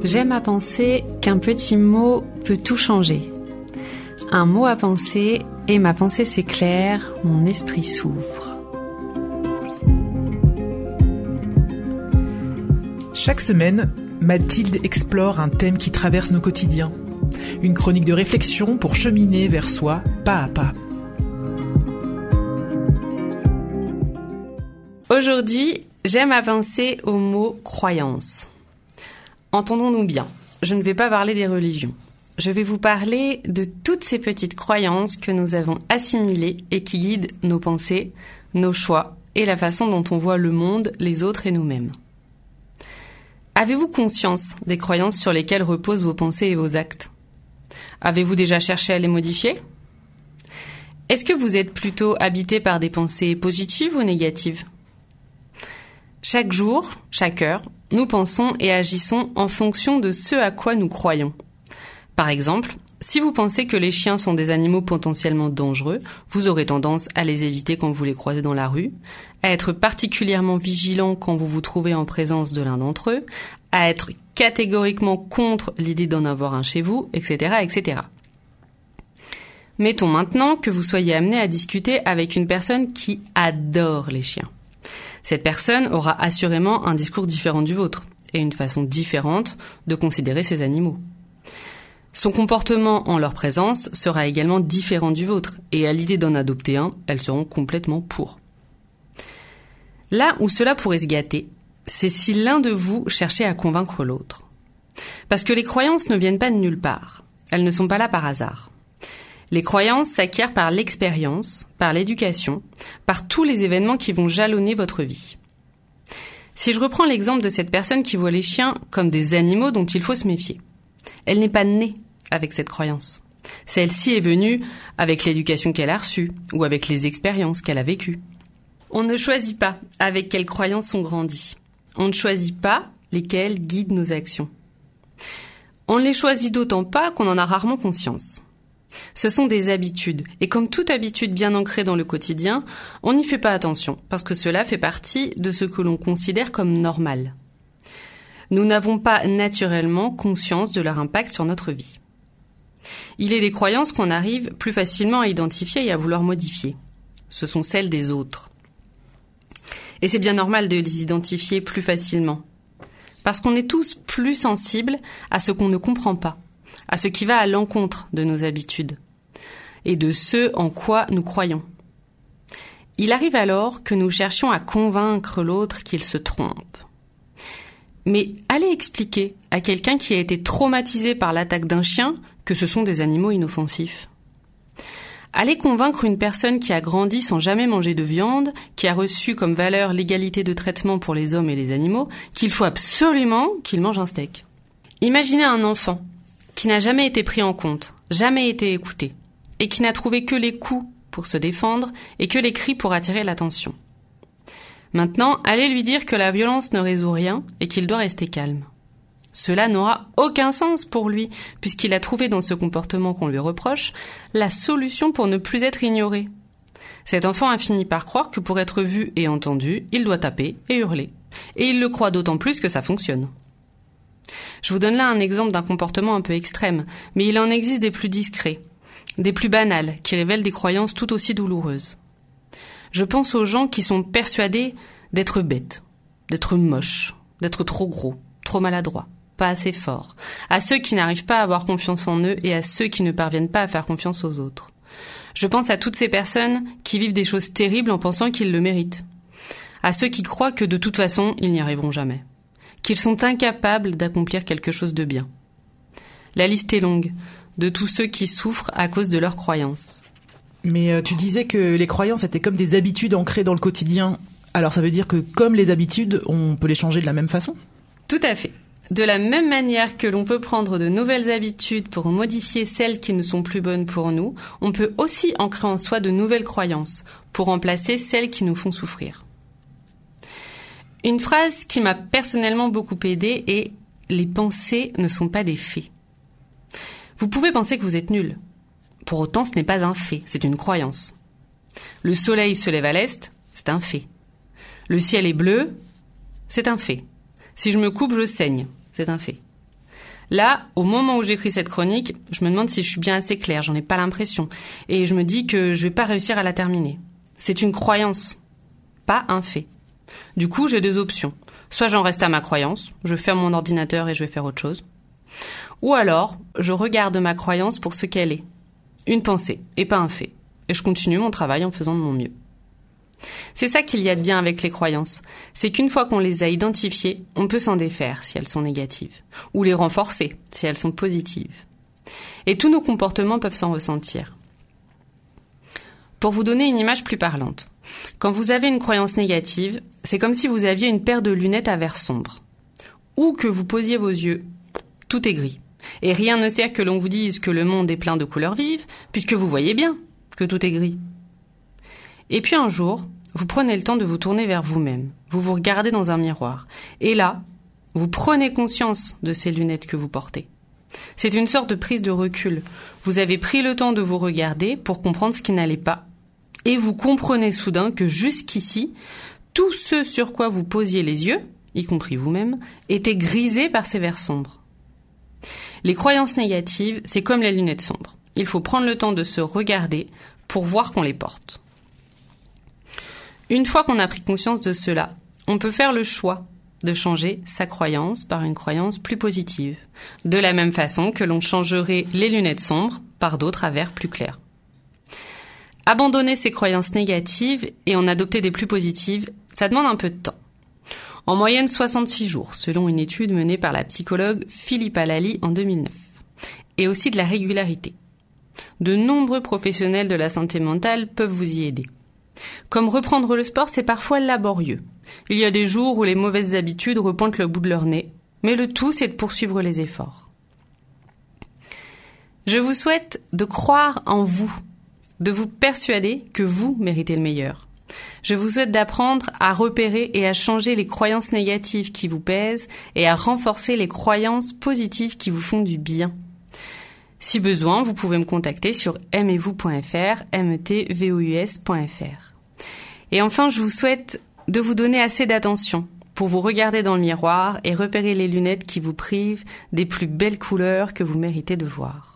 J'aime à penser qu'un petit mot peut tout changer. Un mot à penser et ma pensée s'éclaire, mon esprit s'ouvre. Chaque semaine, Mathilde explore un thème qui traverse nos quotidiens. Une chronique de réflexion pour cheminer vers soi, pas à pas. Aujourd'hui, j'aime à penser au mot « croyance ». Entendons-nous bien, je ne vais pas parler des religions. Je vais vous parler de toutes ces petites croyances que nous avons assimilées et qui guident nos pensées, nos choix et la façon dont on voit le monde, les autres et nous-mêmes. Avez-vous conscience des croyances sur lesquelles reposent vos pensées et vos actes ? Avez-vous déjà cherché à les modifier ? Est-ce que vous êtes plutôt habité par des pensées positives ou négatives ? Chaque jour, chaque heure, nous pensons et agissons en fonction de ce à quoi nous croyons. Par exemple, si vous pensez que les chiens sont des animaux potentiellement dangereux, vous aurez tendance à les éviter quand vous les croisez dans la rue, à être particulièrement vigilant quand vous vous trouvez en présence de l'un d'entre eux, à être catégoriquement contre l'idée d'en avoir un chez vous, etc., etc. Mettons maintenant que vous soyez amené à discuter avec une personne qui adore les chiens. Cette personne aura assurément un discours différent du vôtre et une façon différente de considérer ces animaux. Son comportement en leur présence sera également différent du vôtre et à l'idée d'en adopter un, elles seront complètement pour. Là où cela pourrait se gâter, c'est si l'un de vous cherchait à convaincre l'autre. Parce que les croyances ne viennent pas de nulle part. Elles ne sont pas là par hasard. Les croyances s'acquièrent par l'expérience, par l'éducation, par tous les événements qui vont jalonner votre vie. Si je reprends l'exemple de cette personne qui voit les chiens comme des animaux dont il faut se méfier, elle n'est pas née avec cette croyance. Celle-ci est venue avec l'éducation qu'elle a reçue ou avec les expériences qu'elle a vécues. On ne choisit pas avec quelles croyances on grandit. On ne choisit pas lesquelles guident nos actions. On ne les choisit d'autant pas qu'on en a rarement conscience. Ce sont des habitudes, et comme toute habitude bien ancrée dans le quotidien, on n'y fait pas attention, parce que cela fait partie de ce que l'on considère comme normal. Nous n'avons pas naturellement conscience de leur impact sur notre vie. Il est des croyances qu'on arrive plus facilement à identifier et à vouloir modifier. Ce sont celles des autres. Et c'est bien normal de les identifier plus facilement, parce qu'on est tous plus sensibles à ce qu'on ne comprend pas, à ce qui va à l'encontre de nos habitudes et de ce en quoi nous croyons. Il arrive alors que nous cherchions à convaincre l'autre qu'il se trompe. Mais allez expliquer à quelqu'un qui a été traumatisé par l'attaque d'un chien que ce sont des animaux inoffensifs. Allez convaincre une personne qui a grandi sans jamais manger de viande, qui a reçu comme valeur l'égalité de traitement pour les hommes et les animaux, qu'il faut absolument qu'il mange un steak. Imaginez un enfant qui n'a jamais été pris en compte, jamais été écouté, et qui n'a trouvé que les coups pour se défendre et que les cris pour attirer l'attention. Maintenant, allez lui dire que la violence ne résout rien et qu'il doit rester calme. Cela n'aura aucun sens pour lui, puisqu'il a trouvé dans ce comportement qu'on lui reproche la solution pour ne plus être ignoré. Cet enfant a fini par croire que pour être vu et entendu, il doit taper et hurler. Et il le croit d'autant plus que ça fonctionne. Je vous donne là un exemple d'un comportement un peu extrême, mais il en existe des plus discrets, des plus banals, qui révèlent des croyances tout aussi douloureuses. Je pense aux gens qui sont persuadés d'être bêtes, d'être moches, d'être trop gros, trop maladroits, pas assez forts, à ceux qui n'arrivent pas à avoir confiance en eux et à ceux qui ne parviennent pas à faire confiance aux autres. Je pense à toutes ces personnes qui vivent des choses terribles en pensant qu'ils le méritent, à ceux qui croient que de toute façon, ils n'y arriveront jamais, qu'ils sont incapables d'accomplir quelque chose de bien. La liste est longue, de tous ceux qui souffrent à cause de leurs croyances. Mais tu disais que les croyances étaient comme des habitudes ancrées dans le quotidien. Alors ça veut dire que comme les habitudes, on peut les changer de la même façon ? Tout à fait. De la même manière que l'on peut prendre de nouvelles habitudes pour modifier celles qui ne sont plus bonnes pour nous, on peut aussi ancrer en soi de nouvelles croyances pour remplacer celles qui nous font souffrir. Une phrase qui m'a personnellement beaucoup aidée est « Les pensées ne sont pas des faits ». Vous pouvez penser que vous êtes nul. Pour autant, ce n'est pas un fait, c'est une croyance. Le soleil se lève à l'est, c'est un fait. Le ciel est bleu, c'est un fait. Si je me coupe, je saigne, c'est un fait. Là, au moment où j'écris cette chronique, je me demande si je suis bien assez claire, j'en ai pas l'impression. Et je me dis que je vais pas réussir à la terminer. C'est une croyance, pas un fait. Du coup, j'ai deux options. Soit j'en reste à ma croyance, je ferme mon ordinateur et je vais faire autre chose. Ou alors, je regarde ma croyance pour ce qu'elle est. Une pensée, et pas un fait. Et je continue mon travail en faisant de mon mieux. C'est ça qu'il y a de bien avec les croyances. C'est qu'une fois qu'on les a identifiées, on peut s'en défaire si elles sont négatives. Ou les renforcer si elles sont positives. Et tous nos comportements peuvent s'en ressentir. Pour vous donner une image plus parlante, quand vous avez une croyance négative, c'est comme si vous aviez une paire de lunettes à verre sombre. Où que vous posiez vos yeux, tout est gris. Et rien ne sert que l'on vous dise que le monde est plein de couleurs vives, puisque vous voyez bien que tout est gris. Et puis un jour, vous prenez le temps de vous tourner vers vous-même. Vous vous regardez dans un miroir. Et là, vous prenez conscience de ces lunettes que vous portez. C'est une sorte de prise de recul. Vous avez pris le temps de vous regarder pour comprendre ce qui n'allait pas. Et vous comprenez soudain que jusqu'ici, tout ce sur quoi vous posiez les yeux, y compris vous-même, était grisé par ces verres sombres. Les croyances négatives, c'est comme les lunettes sombres. Il faut prendre le temps de se regarder pour voir qu'on les porte. Une fois qu'on a pris conscience de cela, on peut faire le choix de changer sa croyance par une croyance plus positive, de la même façon que l'on changerait les lunettes sombres par d'autres à verre plus clairs. Abandonner ses croyances négatives et en adopter des plus positives, ça demande un peu de temps. En moyenne 66 jours, selon une étude menée par la psychologue Philippa Lally en 2009. Et aussi de la régularité. De nombreux professionnels de la santé mentale peuvent vous y aider. Comme reprendre le sport, c'est parfois laborieux. Il y a des jours où les mauvaises habitudes repointent le bout de leur nez, mais le tout, c'est de poursuivre les efforts. Je vous souhaite de croire en vous, de vous persuader que vous méritez le meilleur. Je vous souhaite d'apprendre à repérer et à changer les croyances négatives qui vous pèsent et à renforcer les croyances positives qui vous font du bien. Si besoin, vous pouvez me contacter sur aimez-vous.fr, metvous.fr. Et enfin, je vous souhaite de vous donner assez d'attention pour vous regarder dans le miroir et repérer les lunettes qui vous privent des plus belles couleurs que vous méritez de voir.